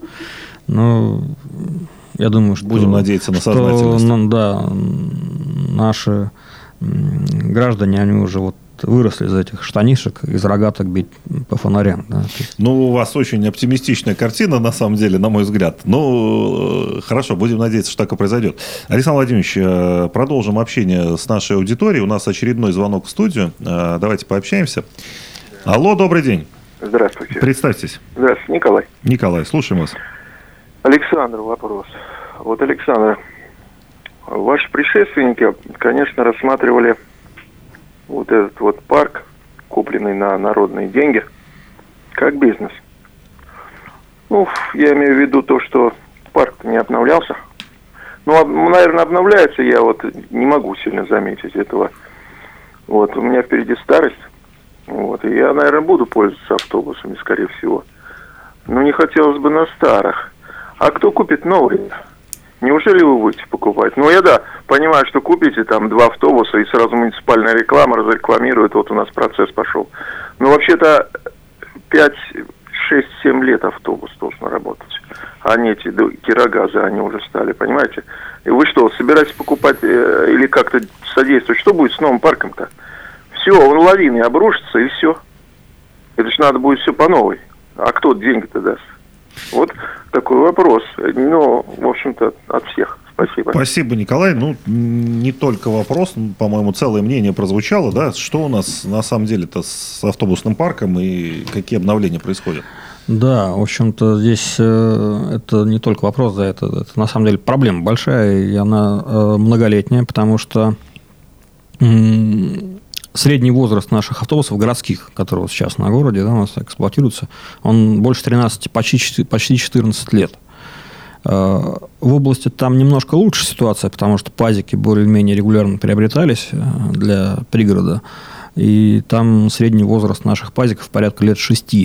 но я думаю, что... Будем надеяться на сознательность. Да, наши граждане, они уже вот выросли из этих штанишек, из рогаток бить по фонарям. Да. Ну, у вас очень оптимистичная картина, на самом деле, на мой взгляд. Ну, хорошо, будем надеяться, что так и произойдет. Александр Владимирович, продолжим общение с нашей аудиторией. У нас очередной звонок в студию. Давайте пообщаемся. Алло, добрый день. Здравствуйте. Представьтесь. Здравствуйте, Николай. Николай, слушаем вас. Александр, вопрос. Вот, Александр, ваши предшественники, конечно, рассматривали вот этот вот парк, купленный на народные деньги, как бизнес. Ну, я имею в виду то, что парк не обновлялся. Ну, наверное, обновляется, я вот не могу сильно заметить этого. Вот, у меня впереди старость. Вот, и я, наверное, буду пользоваться автобусами, скорее всего. Но не хотелось бы на старых. А кто купит новые? Неужели вы будете покупать? Ну, я, да, понимаю, что купите там 2 автобуса, и сразу муниципальная реклама разрекламирует, вот у нас процесс пошел. Но вообще-то 5, 6, 7 лет автобус должен работать. А не эти кирогазы, они уже стали, понимаете? И вы что, собираетесь покупать или как-то содействовать? Что будет с новым парком-то? Все, он лавиной обрушится, и все. Это же надо будет все по новой. А кто деньги-то даст? Вот такой вопрос. Ну, в общем-то, от всех. Спасибо. Спасибо, Николай. Ну, не только вопрос, по-моему, целое мнение прозвучало, да? Что у нас на самом деле-то с автобусным парком и какие обновления происходят? Да, в общем-то, здесь это не только вопрос, да, это на самом деле проблема большая, и она многолетняя, потому что средний возраст наших автобусов городских, которые вот сейчас на городе, да, у нас эксплуатируются, он больше 13, почти 14 лет. В области там немножко лучше ситуация, потому что пазики более-менее регулярно приобретались для пригорода. И там средний возраст наших пазиков порядка лет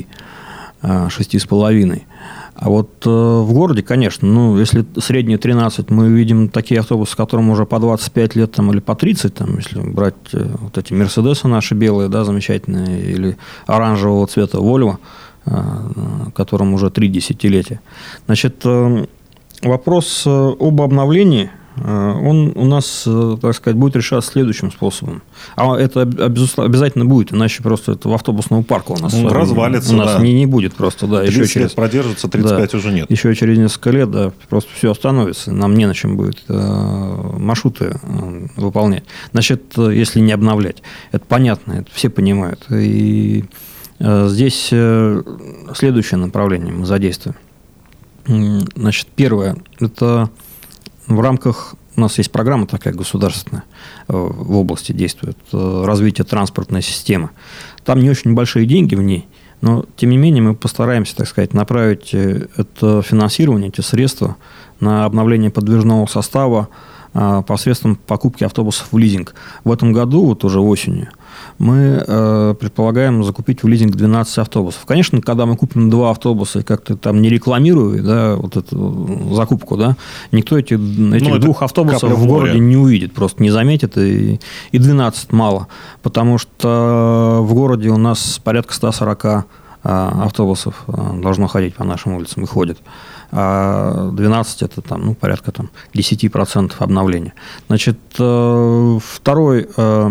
6,5. А вот в городе, конечно, если средние 13, мы видим такие автобусы, которым уже по 25 лет там, или по 30, там, если брать вот эти Мерседесы наши белые, да, замечательные, или оранжевого цвета Volvo, которым уже 3 десятилетия. Значит, вопрос об обновлении, он у нас, так сказать, будет решаться следующим способом. А это обязательно будет, иначе просто это в автобусного парка у нас развалится. У нас не будет просто, да. 30 лет продержится, 35 уже нет. Еще через несколько лет, да, просто все остановится. Нам не на чем будет маршруты выполнять. Значит, если не обновлять. Это понятно, это все понимают. И здесь следующее направление мы задействуем. Значит, первое, это в рамках, у нас есть программа такая государственная, в области действует, развитие транспортной системы. Там не очень большие деньги в ней, но, тем не менее, мы постараемся, так сказать, направить это финансирование, эти средства на обновление подвижного состава посредством покупки автобусов в лизинг. В этом году, вот уже осенью, мы предполагаем закупить в лизинг 12 автобусов. Конечно, когда мы купим 2 автобуса, как-то там не рекламируя, да, вот эту закупку, да, никто этих 2 автобусов в городе не увидит, просто не заметит, и 12 мало, потому что в городе у нас порядка 140 автобусов должно ходить по нашим улицам и ходит. А 12 это там, порядка 10% обновления. Значит, второй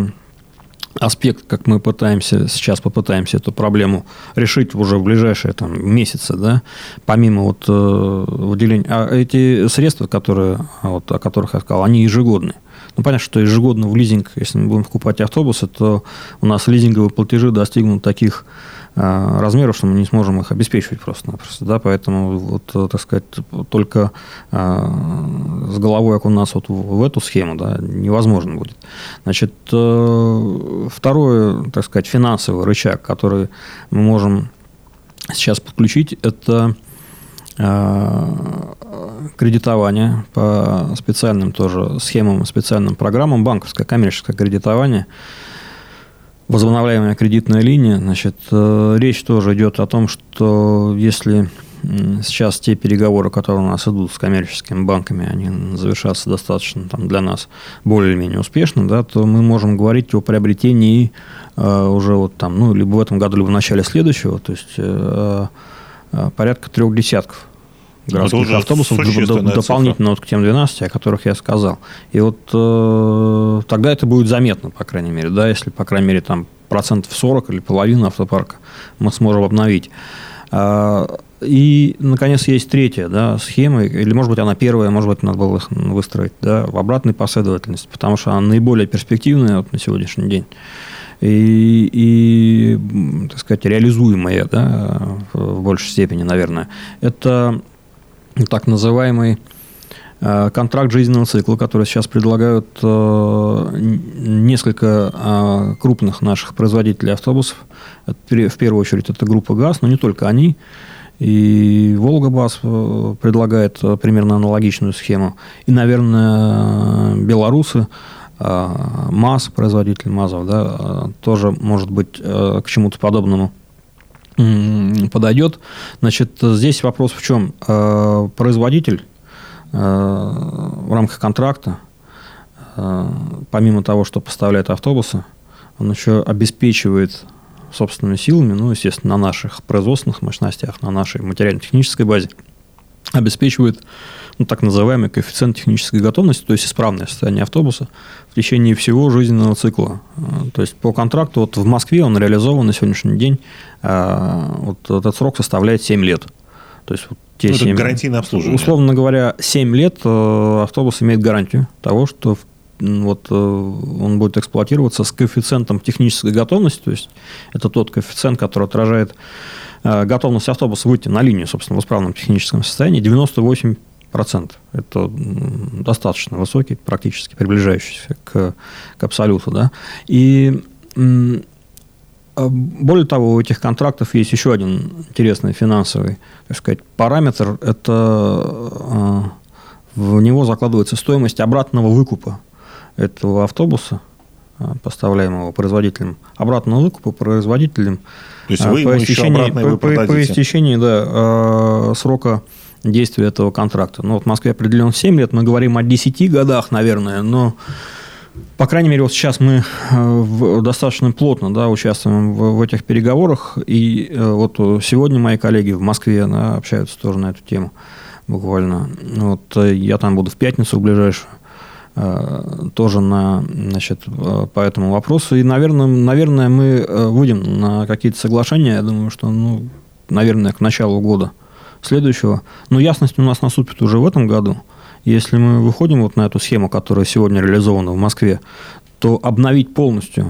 аспект, как мы попытаемся эту проблему решить уже в ближайшие месяцы, да, помимо выделения. А эти средства, о которых я сказал, они ежегодные. Понятно, что ежегодно в лизинг, если мы будем покупать автобусы, то у нас лизинговые платежи достигнут таких размеров, что мы не сможем их обеспечивать просто-напросто. Да? Поэтому, так сказать, только с головой окунаться в эту схему, да, невозможно будет. Значит, второй, так сказать, финансовый рычаг, который мы можем сейчас подключить, это кредитование по специальным тоже схемам, специальным программам, банковское, коммерческое кредитование, возобновляемая кредитная линия. Значит, речь тоже идет о том, что если сейчас те переговоры, которые у нас идут с коммерческими банками, они завершатся достаточно для нас более-менее успешно, да, то мы можем говорить о приобретении уже либо в этом году, либо в начале следующего, то есть порядка 3 десятков городских автобусов дополнительно к тем 12, о которых я сказал. И тогда это будет заметно, по крайней мере, да, если, по крайней мере, 40% или половину автопарка мы сможем обновить. И, наконец, есть третья, да, схема, или, может быть, она первая, может быть, надо было их выстроить, да, в обратной последовательности, потому что она наиболее перспективная на сегодняшний день. И, так сказать, реализуемая, да, в большей степени, наверное, это так называемый контракт жизненного цикла, который сейчас предлагают несколько крупных наших производителей автобусов. В первую очередь это группа ГАЗ, но не только они. И Волгабас предлагает примерно аналогичную схему. И, наверное, белорусы, МАЗ, производитель МАЗов, да, тоже, может быть, к чему-то подобному подойдет. Значит, здесь вопрос в чем? Производитель в рамках контракта, помимо того, что поставляет автобусы, он еще обеспечивает собственными силами, естественно, на наших производственных мощностях, на нашей материально-технической базе, обеспечивает так называемый коэффициент технической готовности, то есть исправное состояние автобуса в течение всего жизненного цикла. То есть по контракту в Москве он реализован на сегодняшний день, этот срок составляет 7 лет. То есть те 7, гарантийное обслуживание. Условно говоря, 7 лет автобус имеет гарантию того, что он будет эксплуатироваться с коэффициентом технической готовности, то есть это тот коэффициент, который отражает готовность автобуса выйти на линию, собственно, в исправном техническом состоянии, 98%. Это достаточно высокий, практически приближающийся к абсолюту. Да? И более того, у этих контрактов есть еще один интересный финансовый, так сказать, параметр. Это в него закладывается стоимость обратного выкупа этого автобуса поставляемого производителем, обратного выкупа производителем. То есть вы ему еще обратно его продадите? По истечении, срока действия этого контракта. Ну, вот в Москве определен 7 лет, мы говорим о 10 годах, наверное, но, по крайней мере, вот сейчас мы достаточно плотно участвуем в этих переговорах, и вот сегодня мои коллеги в Москве общаются тоже на эту тему буквально. Вот я там буду в пятницу в ближайшую, тоже по этому вопросу. И, наверное, мы выйдем на какие-то соглашения. Я думаю, что, наверное, к началу года следующего. Но ясность у нас наступит уже в этом году. Если мы выходим вот на эту схему, которая сегодня реализована в Москве, то обновить полностью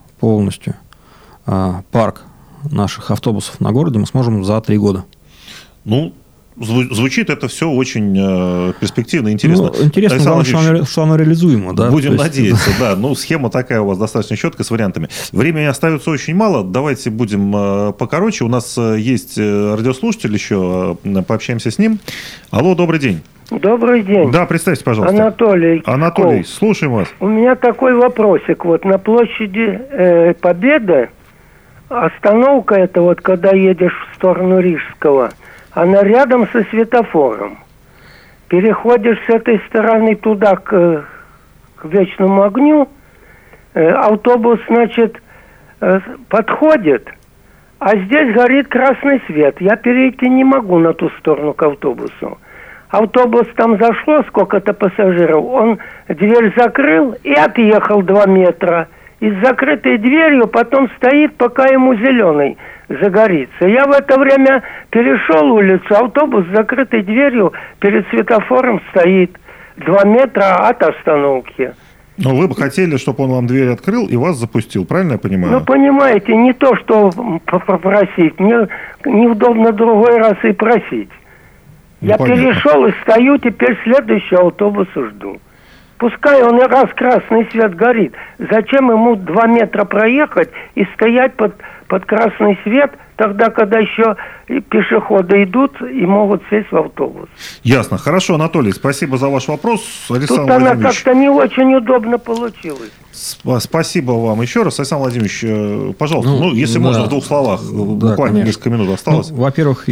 парк наших автобусов на городе мы сможем за 3 года. Звучит это все очень перспективно и интересно. Интересно, главное, что оно реализуемо. Да? Будем надеяться, да. Схема такая у вас достаточно четкая, с вариантами. Времени остается очень мало. Давайте будем покороче. У нас есть радиослушатель еще. Пообщаемся с ним. Алло, добрый день. Добрый день. Да, представьте, пожалуйста. Анатолий, слушаем вас. У меня такой вопросик. Вот на площади Победы остановка это вот, когда едешь в сторону Рижского, она рядом со светофором. Переходишь с этой стороны туда, к Вечному огню, автобус, подходит, а здесь горит красный свет. Я перейти не могу на ту сторону к автобусу. Автобус там зашло, сколько-то пассажиров, он дверь закрыл и отъехал 2 метра. И с закрытой дверью потом стоит, пока ему зеленый загорится. Я в это время перешел улицу, автобус с закрытой дверью перед светофором стоит 2 метра от остановки. Но вы бы хотели, чтобы он вам дверь открыл и вас запустил, правильно я понимаю? Понимаете, не то, что попросить. Мне неудобно другой раз и просить. Я перешел и стою, теперь следующий автобус жду. Пускай он раз красный свет горит. Зачем ему 2 метра проехать и стоять под красный свет, тогда, когда еще пешеходы идут и могут сесть в автобус? Ясно. Хорошо, Анатолий, спасибо за ваш вопрос. Александр Тут она как-то не очень удобно получилась. Спасибо вам еще раз. Александр Владимирович, пожалуйста, если можно, в 2 словах, буквально конечно. Несколько минут осталось. Во-первых,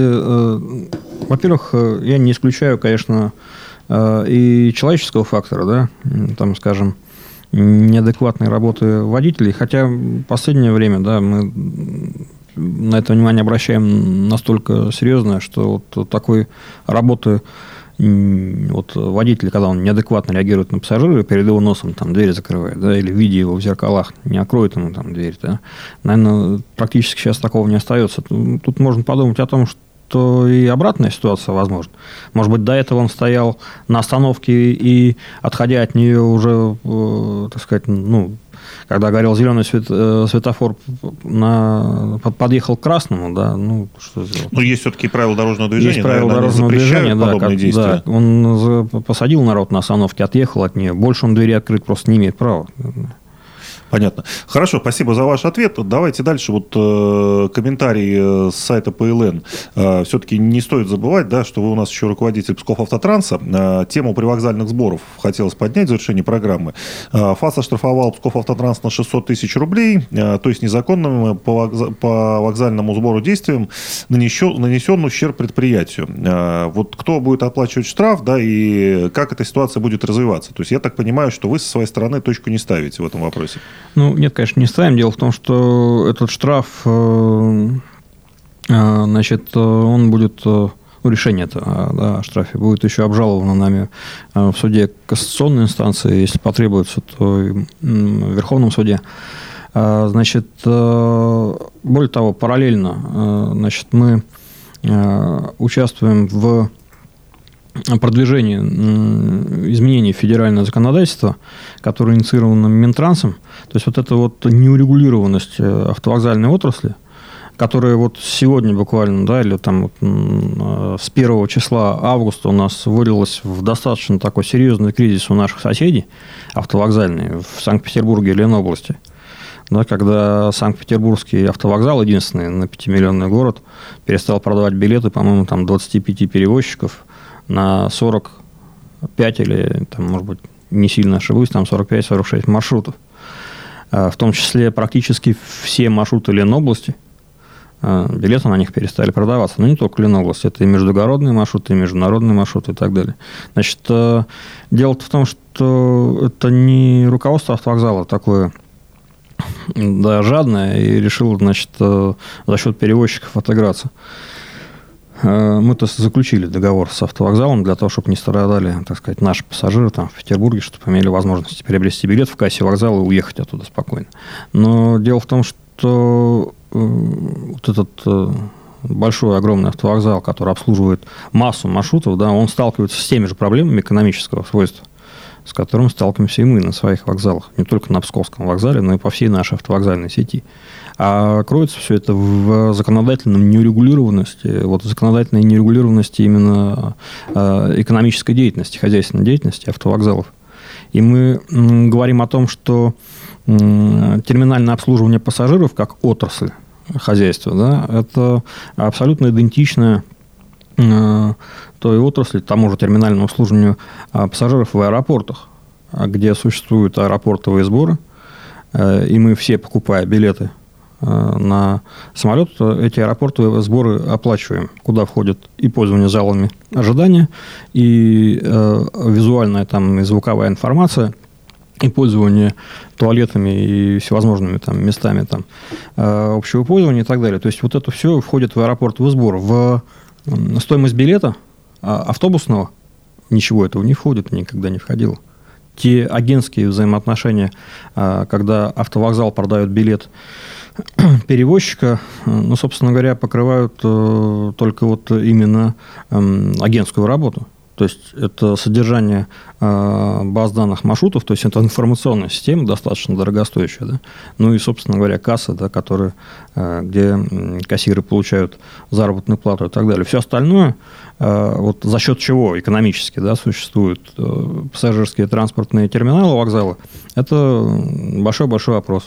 я не исключаю, конечно, и человеческого фактора, да, там, скажем, неадекватной работы водителей, хотя в последнее время, да, мы на это внимание обращаем настолько серьезно, что вот такой работы водитель, когда он неадекватно реагирует на пассажира, перед его носом там дверь закрывает, да, или видя его в зеркалах, не откроет ему там дверь, да, наверное, практически сейчас такого не остается. Тут можно подумать о том, что и обратная ситуация возможна. Может быть, до этого он стоял на остановке и, отходя от нее уже, так сказать, когда горел зеленый светофор, подъехал к красному, да, что сделать? Есть все-таки правила дорожного движения. Есть правила дорожного движения, подобные действия. Да, он посадил народ на остановке, отъехал от нее. Больше он двери открыть просто не имеет права. Понятно. Хорошо, спасибо за ваш ответ. Давайте дальше. Комментарий с сайта ПЛН. Все-таки не стоит забывать, да, что вы у нас еще руководитель Псков-Автотранса. Тему привокзальных сборов хотелось поднять в завершении программы. ФАС оштрафовал Псков-Автотранс на 600 тысяч рублей, то есть незаконным по вокзальному сбору действиям нанесен ущерб предприятию. Кто будет оплачивать штраф, да, и как эта ситуация будет развиваться? То есть я так понимаю, что вы со своей стороны точку не ставите в этом вопросе. Нет, конечно, не ставим. Дело в том, что этот штраф, он будет, решение о штрафе будет еще обжаловано нами в суде кассационной инстанции, если потребуется, то и в Верховном суде. Более того, параллельно, мы участвуем в продвижении изменений в федеральное законодательство, которое инициировано Минтрансом. То есть эта неурегулированность автовокзальной отрасли, которая сегодня буквально, да, или там с 1 числа августа у нас вылилась в достаточно такой серьезный кризис у наших соседей автовокзальные в Санкт-Петербурге и Ленобласти. Да, когда Санкт-Петербургский автовокзал, единственный на 5-миллионный город, перестал продавать билеты, по-моему, там 25 перевозчиков на 45 или, может быть, не сильно ошибусь, там 45-46 маршрутов. в том числе практически все маршруты Ленобласти, билеты на них перестали продаваться. Но не только Ленобласть, это и междугородные маршруты, и международные маршруты и так далее. Значит, дело в том, что это не руководство автовокзала такое жадное и решило, значит, за счет перевозчиков отыграться. Мы-то заключили договор с автовокзалом для того, чтобы не страдали, так сказать, наши пассажиры там в Петербурге, чтобы имели возможность приобрести билет в кассе вокзала и уехать оттуда спокойно. Но дело в том, что вот этот большой, огромный автовокзал, который обслуживает массу маршрутов, да, он сталкивается с теми же проблемами экономического свойства, с которым сталкиваемся и мы на своих вокзалах. Не только на Псковском вокзале, но и по всей нашей автовокзальной сети. А кроется все это в законодательном неурегулированности, законодательной неурегулированности именно экономической деятельности, хозяйственной деятельности автовокзалов. И мы говорим о том, что терминальное обслуживание пассажиров как отрасль хозяйства, да, это абсолютно идентично той отрасли, тому же терминальному обслуживанию пассажиров в аэропортах, где существуют аэропортовые сборы, и мы все, покупая билеты на самолет, эти аэропортовые сборы оплачиваем, куда входит и пользование залами ожидания, и визуальная там, и звуковая информация, и пользование туалетами и всевозможными там, местами там, общего пользования и так далее. То есть, вот это все входит в аэропортовый сбор. В стоимость билета автобусного ничего этого не входит, никогда не входило. Те агентские взаимоотношения, когда автовокзал продает билет перевозчика, ну, собственно говоря, покрывают только вот именно агентскую работу. То есть, это содержание баз данных маршрутов, то есть, это информационная система, достаточно дорогостоящая. Да? Ну и, собственно говоря, кассы, да, где кассиры получают заработную плату и так далее. Все остальное, вот за счет чего экономически, да, существуют пассажирские транспортные терминалы вокзала, это большой-большой вопрос.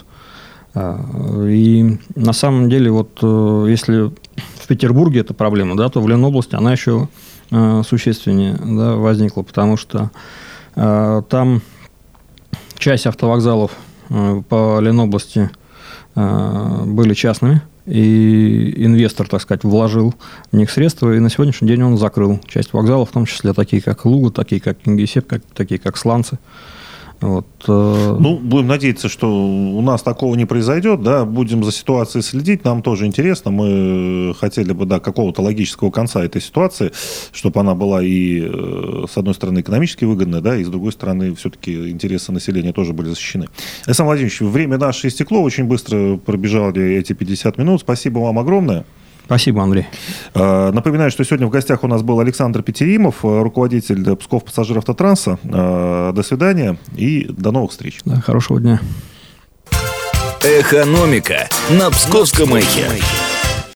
И на самом деле, вот если в Петербурге эта проблема, да, то в Ленобласти она еще существеннее, да, возникла, потому что там часть автовокзалов по Ленобласти были частными, и инвестор, так сказать, вложил в них средства, и на сегодняшний день он закрыл часть вокзалов, в том числе такие, как Луга, такие, как Кингисепп, такие, как Сланцы. Вот. Ну, будем надеяться, что у нас такого не произойдет, да, будем за ситуацией следить, нам тоже интересно, мы хотели бы, да, какого-то логического конца этой ситуации, чтобы она была и, с одной стороны, экономически выгодная, да, и, с другой стороны, все-таки интересы населения тоже были защищены. Александр Владимирович, время наше истекло, очень быстро пробежали эти 50 минут, спасибо вам огромное. Спасибо, Андрей. Напоминаю, что сегодня в гостях у нас был Александр Петеримов, руководитель Псков Пассажиравтотранса. До свидания и до новых встреч. Да, хорошего дня. Экономика на Псковском эхе.